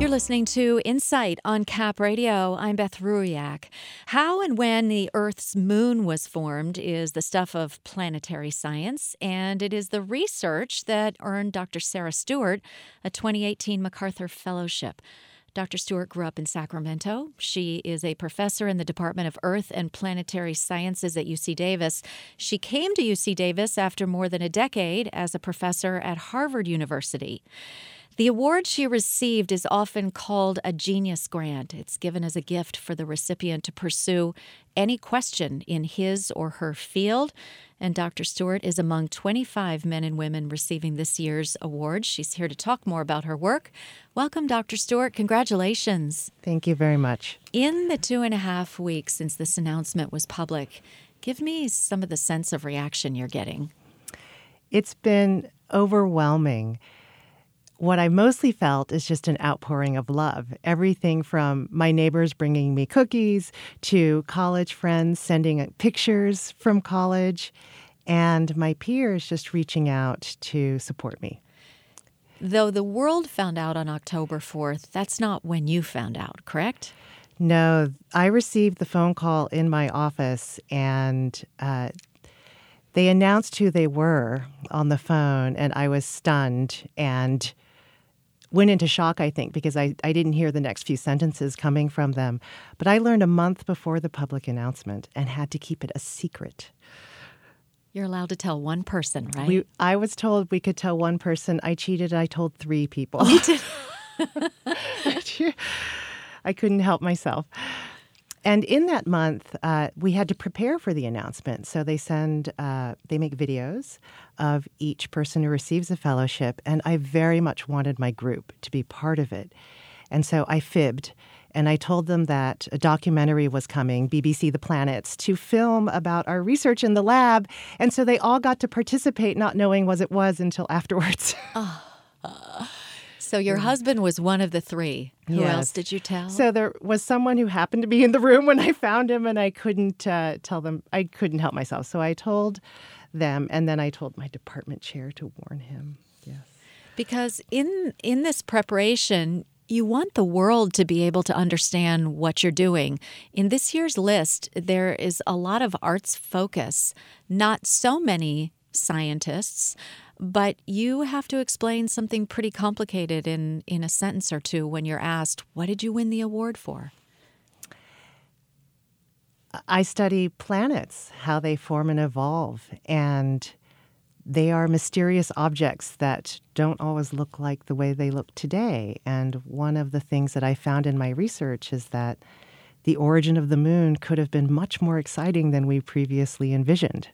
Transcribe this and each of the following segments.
You're listening to Insight on Cap Radio. I'm Beth Ruiak. How and when the Earth's moon was formed is the stuff of planetary science, and it is the research that earned Dr. Sarah Stewart a 2018 MacArthur Fellowship. Dr. Stewart grew up in Sacramento. She is a professor in the Department of Earth and Planetary Sciences at UC Davis. She came to UC Davis after more than a decade as a professor at Harvard University. The award she received is often called a Genius Grant. It's given as a gift for the recipient to pursue any question in his or her field. And Dr. Stewart is among 25 men and women receiving this year's award. She's here to talk more about her work. Welcome, Dr. Stewart. Congratulations. Thank you very much. In the 2.5 weeks since this announcement was public, give me some of the sense of reaction you're getting. It's been overwhelming. What I mostly felt is just an outpouring of love. Everything from my neighbors bringing me cookies to college friends sending pictures from college and my peers just reaching out to support me. Though the world found out on October 4th, that's not when you found out, correct? No, I received the phone call in my office and they announced who they were on the phone, and I was stunned and went into shock, I think, because I didn't hear the next few sentences coming from them. But I learned a month before the public announcement and had to keep it a secret. You're allowed to tell one person, right? I was told we could tell one person. I cheated. I told 3 people. Oh, you did? I couldn't help myself. And in that month, we had to prepare for the announcement. So they make videos of each person who receives a fellowship. And I very much wanted my group to be part of it. And so I fibbed. And I told them that a documentary was coming, BBC The Planets, to film about our research in the lab. And so they all got to participate, not knowing what it was until afterwards. So your husband was one of the 3. Who Yes. else did you tell? So there was someone who happened to be in the room when I found him, and I couldn't tell them. I couldn't help myself. So I told them, and then I told my department chair to warn him. Yes. Because in this preparation, you want the world to be able to understand what you're doing. In this year's list, there is a lot of arts focus, not so many scientists, but you have to explain something pretty complicated in a sentence or two when you're asked, what did you win the award for? I study planets, how they form and evolve, and they are mysterious objects that don't always look like the way they look today. And one of the things that I found in my research is that the origin of the moon could have been much more exciting than we previously envisioned.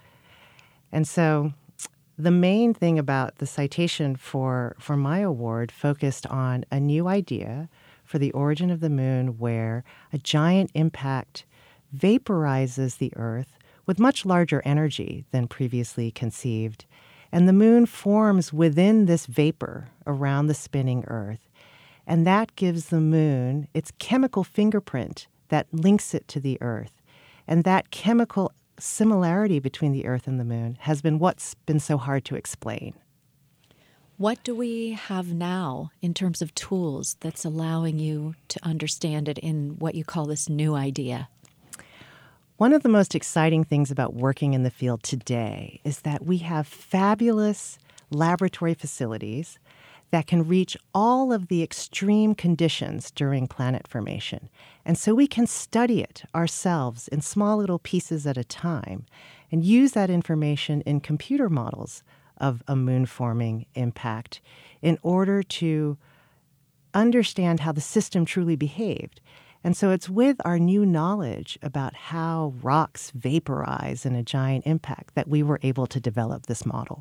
And so the main thing about the citation for my award focused on a new idea for the origin of the moon where a giant impact vaporizes the Earth with much larger energy than previously conceived. And the moon forms within this vapor around the spinning Earth. And that gives the moon its chemical fingerprint that links it to the Earth. And that chemical similarity between the Earth and the moon has been what's been so hard to explain. What do we have now in terms of tools that's allowing you to understand it in what you call this new idea? One of the most exciting things about working in the field today is that we have fabulous laboratory facilities that can reach all of the extreme conditions during planet formation. And so we can study it ourselves in small little pieces at a time and use that information in computer models of a moon-forming impact in order to understand how the system truly behaved. And so it's with our new knowledge about how rocks vaporize in a giant impact that we were able to develop this model.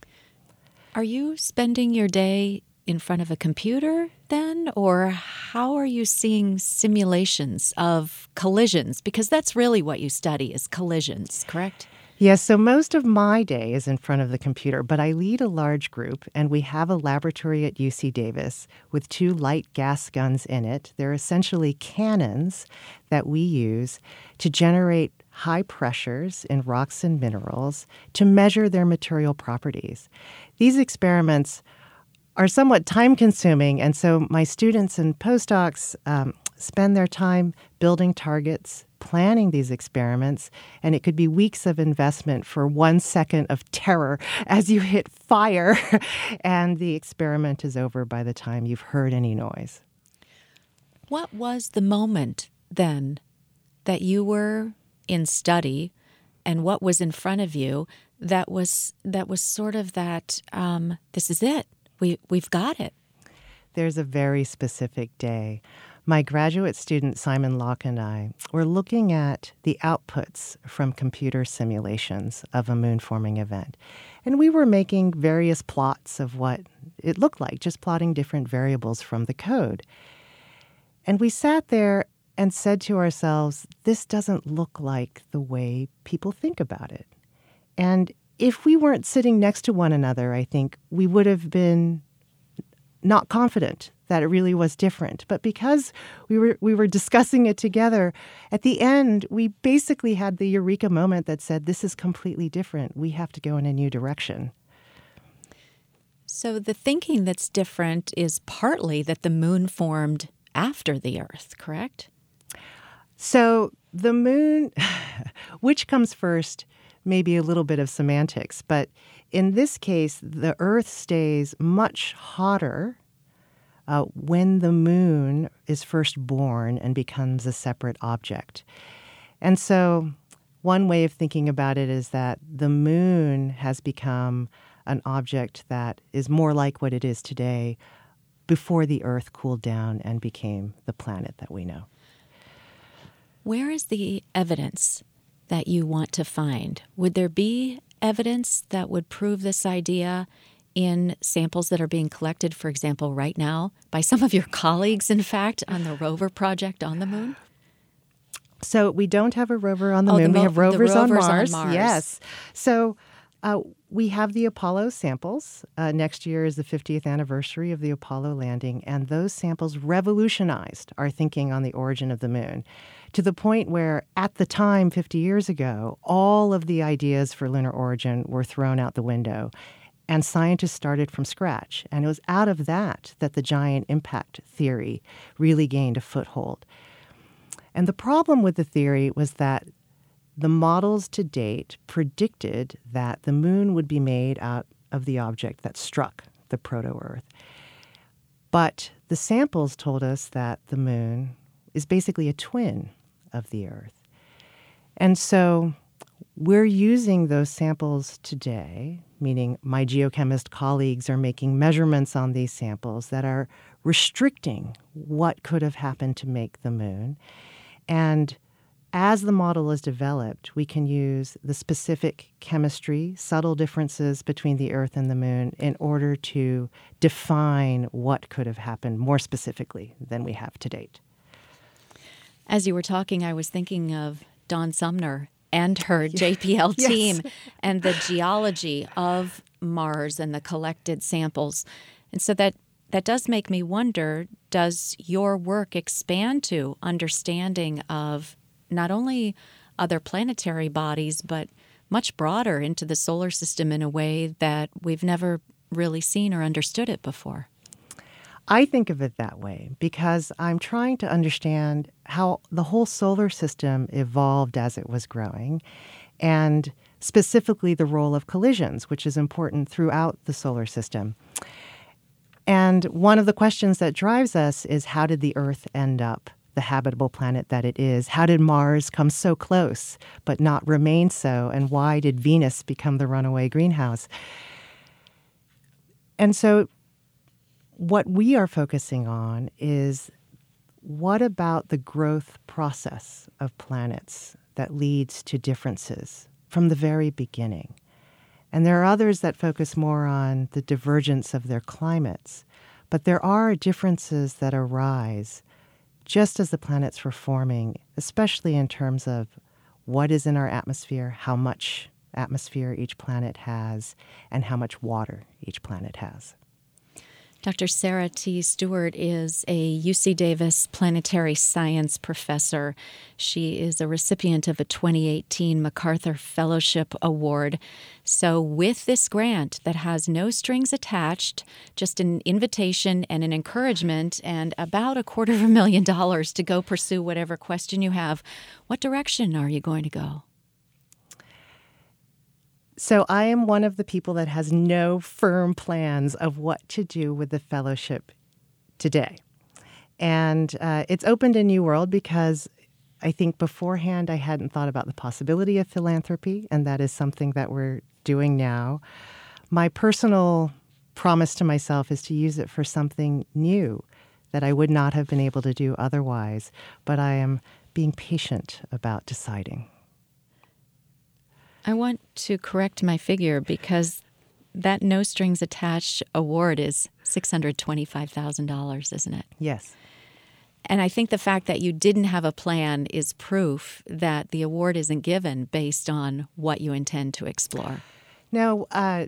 Are you spending your day in front of a computer then, or how are you seeing simulations of collisions? Because that's really what you study is collisions, correct? Yes, so most of my day is in front of the computer, but I lead a large group, and we have a laboratory at UC Davis with 2 light gas guns in it. They're essentially cannons that we use to generate high pressures in rocks and minerals to measure their material properties. These experiments are somewhat time-consuming. And so my students and postdocs spend their time building targets, planning these experiments, and it could be weeks of investment for 1 second of terror as you hit fire, and the experiment is over by the time you've heard any noise. What was the moment then that you were in study, and what was in front of you that was sort of that, this is it, we've got it? There's a very specific day. My graduate student, Simon Locke, and I were looking at the outputs from computer simulations of a moon-forming event. And we were making various plots of what it looked like, just plotting different variables from the code. And we sat there and said to ourselves, this doesn't look like the way people think about it. And if we weren't sitting next to one another, I think we would have been not confident that it really was different. But because we were discussing it together, at the end, we basically had the eureka moment that said, this is completely different. We have to go in a new direction. So the thinking that's different is partly that the moon formed after the Earth, correct? So the moon, which comes first, maybe a little bit of semantics, but in this case, the Earth stays much hotter when the moon is first born and becomes a separate object. And so one way of thinking about it is that the moon has become an object that is more like what it is today before the Earth cooled down and became the planet that we know. Where is the evidence that you want to find? Would there be evidence that would prove this idea in samples that are being collected, for example, right now, by some of your colleagues, in fact, on the rover project on the moon? So we don't have a rover on the moon. We have rovers on Mars. Yes. So we have the Apollo samples. Next year is the 50th anniversary of the Apollo landing, and those samples revolutionized our thinking on the origin of the moon, to the point where, at the time, 50 years ago, all of the ideas for lunar origin were thrown out the window, and scientists started from scratch. And it was out of that that the giant impact theory really gained a foothold. And the problem with the theory was that the models to date predicted that the moon would be made out of the object that struck the proto-Earth. But the samples told us that the moon is basically a twin of the Earth. And so we're using those samples today, meaning my geochemist colleagues are making measurements on these samples that are restricting what could have happened to make the moon. And as the model is developed, we can use the specific chemistry, subtle differences between the Earth and the moon in order to define what could have happened more specifically than we have to date. As you were talking, I was thinking of Dawn Sumner and her JPL team and the geology of Mars and the collected samples. And so that does make me wonder, does your work expand to understanding of not only other planetary bodies, but much broader into the solar system in a way that we've never really seen or understood it before? I think of it that way because I'm trying to understand how the whole solar system evolved as it was growing, and specifically the role of collisions, which is important throughout the solar system. And one of the questions that drives us is, how did the Earth end up the habitable planet that it is? How did Mars come so close but not remain so? And why did Venus become the runaway greenhouse? And so what we are focusing on is, what about the growth process of planets that leads to differences from the very beginning? And there are others that focus more on the divergence of their climates. But there are differences that arise just as the planets were forming, especially in terms of what is in our atmosphere, how much atmosphere each planet has, and how much water each planet has. Dr. Sarah T. Stewart is a UC Davis planetary science professor. She is a recipient of a 2018 MacArthur Fellowship Award. So with this grant that has no strings attached, just an invitation and an encouragement and about $250,000 to go pursue whatever question you have, what direction are you going to go? So I am one of the people that has no firm plans of what to do with the fellowship today. And it's opened a new world because I think beforehand I hadn't thought about the possibility of philanthropy, and that is something that we're doing now. My personal promise to myself is to use it for something new that I would not have been able to do otherwise, but I am being patient about deciding. I want to correct my figure because that no strings attached award is $625,000, isn't it? Yes. And I think the fact that you didn't have a plan is proof that the award isn't given based on what you intend to explore. No,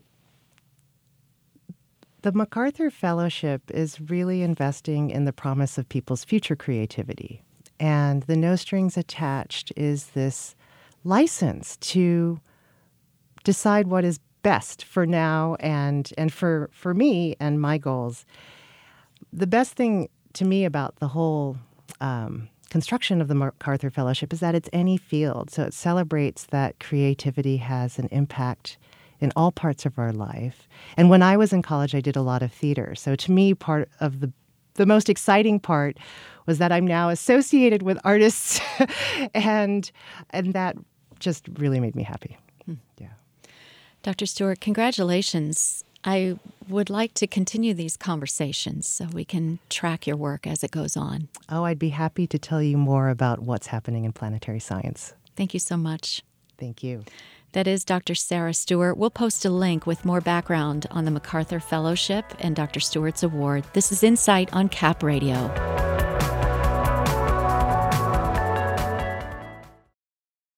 the MacArthur Fellowship is really investing in the promise of people's future creativity. And the no strings attached is this license to decide what is best for now and for me and my goals. The best thing to me about the whole construction of the MacArthur Fellowship is that it's any field. So it celebrates that creativity has an impact in all parts of our life. And when I was in college, I did a lot of theater. So to me, part of the most exciting part was that I'm now associated with artists and that just really made me happy. Yeah. Dr. Stewart, congratulations. I would like to continue these conversations so we can track your work as it goes on. Oh, I'd be happy to tell you more about what's happening in planetary science. Thank you so much. Thank you. That is Dr. Sarah Stewart. We'll post a link with more background on the MacArthur Fellowship and Dr. Stewart's award. This is Insight on Cap Radio.